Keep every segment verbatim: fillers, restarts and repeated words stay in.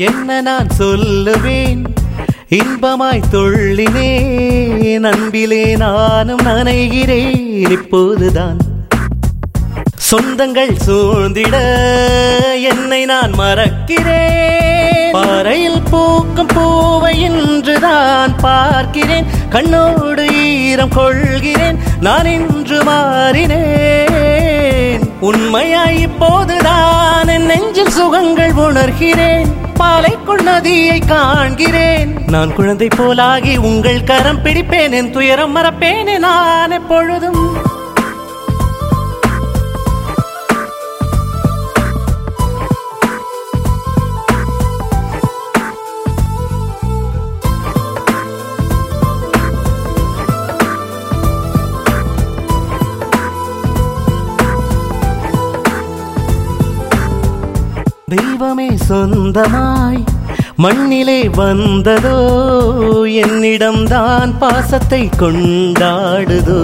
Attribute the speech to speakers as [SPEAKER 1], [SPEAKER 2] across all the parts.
[SPEAKER 1] என்ன நான் சொல்லுவேன், இன்பமாய் தொள்ளினேன், அன்பிலே நானும் நனைகிறேன். இப்போதுதான் சொந்தங்கள் சூழ்ந்திட என்னை நான் மறக்கிறேன். பாறையில் பூக்கும் பூவை இன்றுதான் பார்க்கிறேன், கண்ணோடு ஈரம் கொள்கிறேன், நான் இன்று மாறினேன். உண்மையாய் இப்போதுதான் என் நெஞ்சில் சுகங்கள் உணர்கிறேன், பாலைக்குள் நதியை காண்கிறேன். நான் குழந்தை போலாகி உங்கள் கரம் பிடிப்பேன், என் துயரம் மறப்பேனே நான் எப்பொழுதும். தெய்வமே சொந்தமாய் மண்ணிலே வந்ததோ, என்னிடம்தான் பாசத்தை கொண்டாடுதோ.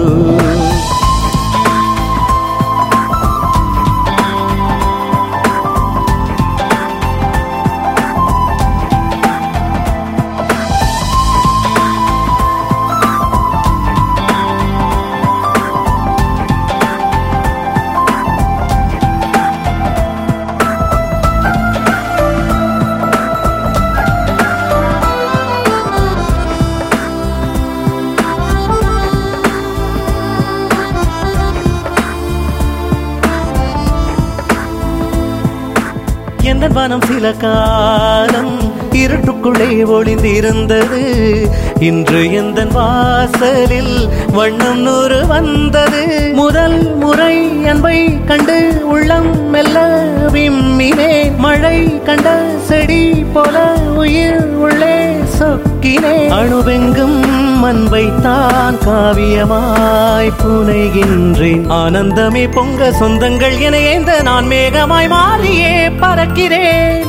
[SPEAKER 1] எந்த மனம் சில காலம் இருட்டுக்குள்ளே ஒளிந்திருந்தது, இன்று எந்த வாசலில் வண்ணம் நூறு வந்தது. முதல் முறை அன்பை கண்டு உள்ளம் மெல்ல விம்மினே, மழை கண்ட செடி போல உயிர் உள்ளே சொக்கினே. அணுவெங்கும் அன்பை தான் காவியமாய் புனைகின்றேன், ஆனந்தமே பொங்க சொந்தங்கள் என ஏந்த நான் மேகமாய் மாறியே பறக்கிறேன்.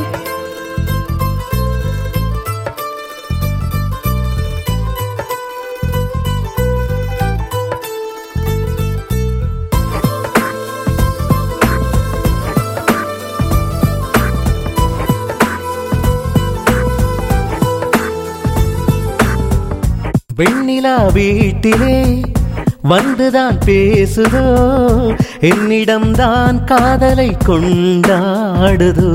[SPEAKER 1] வெண்ணிலா வீட்டிலே வந்துதான் பேசுதோ, என்னிடம்தான் காதலை கொண்டாடுதோ.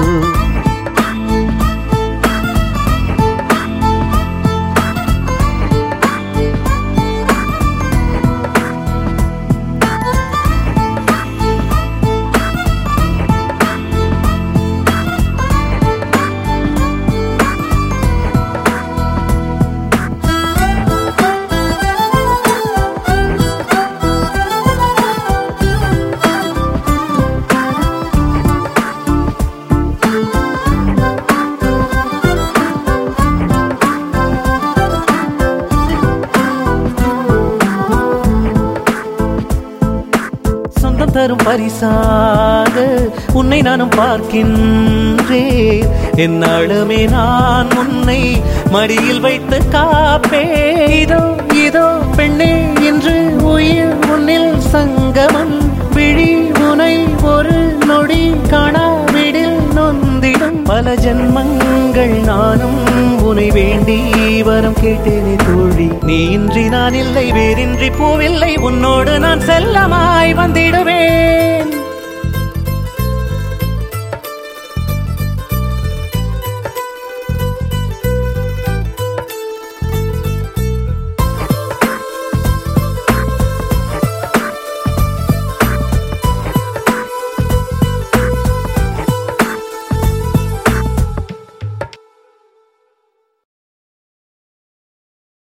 [SPEAKER 1] தரும் பரிசாக உன்னை நானும் பார்க்கின்றேன், என்னாலுமே நான் உன்னை மடியில் வைத்து காப்பே. இதோ இதோ பெண்ணே இன்று உயிர் உன்னில் சங்கமம், விழி உனை ஒரு நொடி காணாவிடில் நொந்திடும். பல ஜென்மங்கள் நானும் உனை வேண்டி வரம் கேட்டேனே தோழி, நீ இன்றி நான் இல்லை, வேறின்றி பூவில்லை, உன்னோடு நான் செல்லமாய் வந்திடுவேன்.